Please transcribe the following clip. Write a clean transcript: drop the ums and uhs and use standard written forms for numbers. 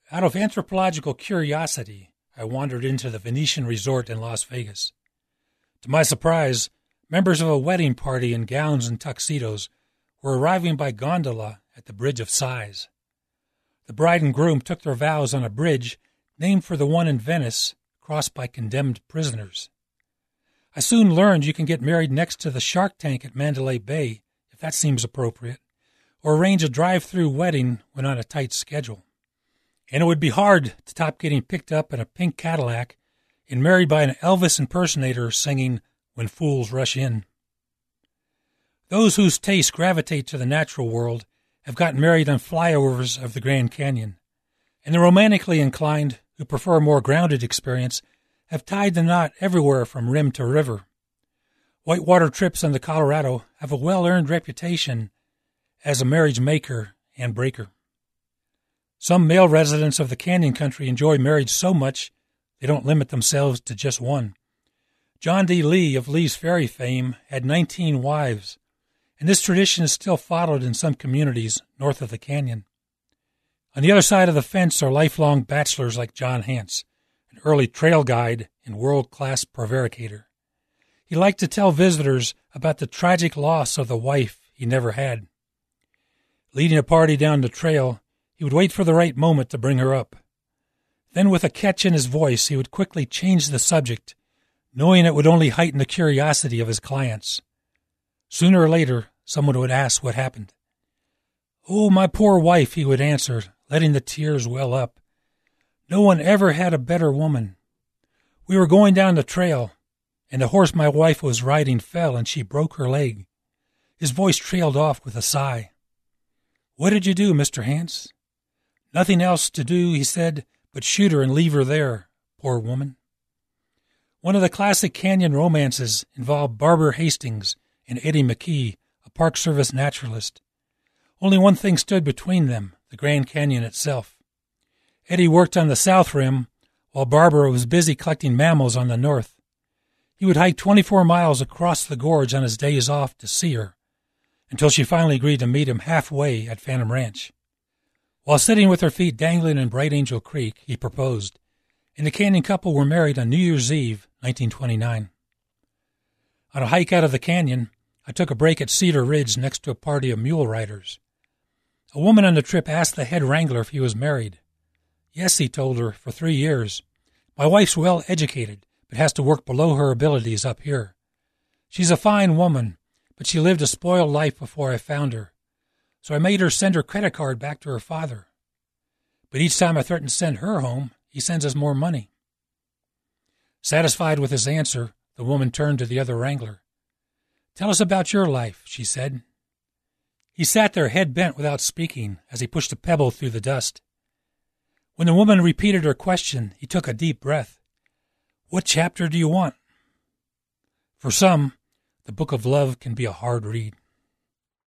Out of anthropological curiosity, I wandered into the Venetian resort in Las Vegas. To my surprise, members of a wedding party in gowns and tuxedos were arriving by gondola at the Bridge of Sighs. The bride and groom took their vows on a bridge named for the one in Venice, crossed by condemned prisoners. I soon learned you can get married next to the Shark Tank at Mandalay Bay, if that seems appropriate, or arrange a drive-through wedding when on a tight schedule. And it would be hard to top getting picked up in a pink Cadillac and married by an Elvis impersonator singing When Fools Rush In. Those whose tastes gravitate to the natural world have gotten married on flyovers of the Grand Canyon, and the romantically inclined who prefer a more grounded experience have tied the knot everywhere from rim to river. Whitewater trips on the Colorado have a well-earned reputation as a marriage maker and breaker. Some male residents of the Canyon Country enjoy marriage so much they don't limit themselves to just one. John D. Lee of Lee's Ferry fame had 19 wives, and this tradition is still followed in some communities north of the canyon. On the other side of the fence are lifelong bachelors like John Hance, an early trail guide and world-class prevaricator. He liked to tell visitors about the tragic loss of the wife he never had. Leading a party down the trail, he would wait for the right moment to bring her up. Then, with a catch in his voice, he would quickly change the subject, knowing it would only heighten the curiosity of his clients. Sooner or later, someone would ask what happened. "Oh, my poor wife," he would answer, letting the tears well up. "No one ever had a better woman. We were going down the trail, and the horse my wife was riding fell, and she broke her leg." His voice trailed off with a sigh. "What did you do, Mr. Hance?" "Nothing else to do," he said, "but shoot her and leave her there, poor woman." One of the classic canyon romances involved Barbara Hastings and Eddie McKee, a Park Service naturalist. Only one thing stood between them, the Grand Canyon itself. Eddie worked on the south rim, while Barbara was busy collecting mammals on the north. He would hike 24 miles across the gorge on his days off to see her, until she finally agreed to meet him halfway at Phantom Ranch. While sitting with her feet dangling in Bright Angel Creek, he proposed, and the canyon couple were married on New Year's Eve, 1929. On a hike out of the canyon, I took a break at Cedar Ridge next to a party of mule riders. A woman on the trip asked the head wrangler if he was married. "Yes," he told her, "for 3 years. My wife's well educated, but has to work below her abilities up here. She's a fine woman, but she lived a spoiled life before I found her. So I made her send her credit card back to her father. But each time I threaten to send her home, he sends us more money." Satisfied with his answer, the woman turned to the other wrangler. "Tell us about your life," she said. He sat there head bent without speaking as he pushed a pebble through the dust. When the woman repeated her question, he took a deep breath. "What chapter do you want?" For some, the book of love can be a hard read.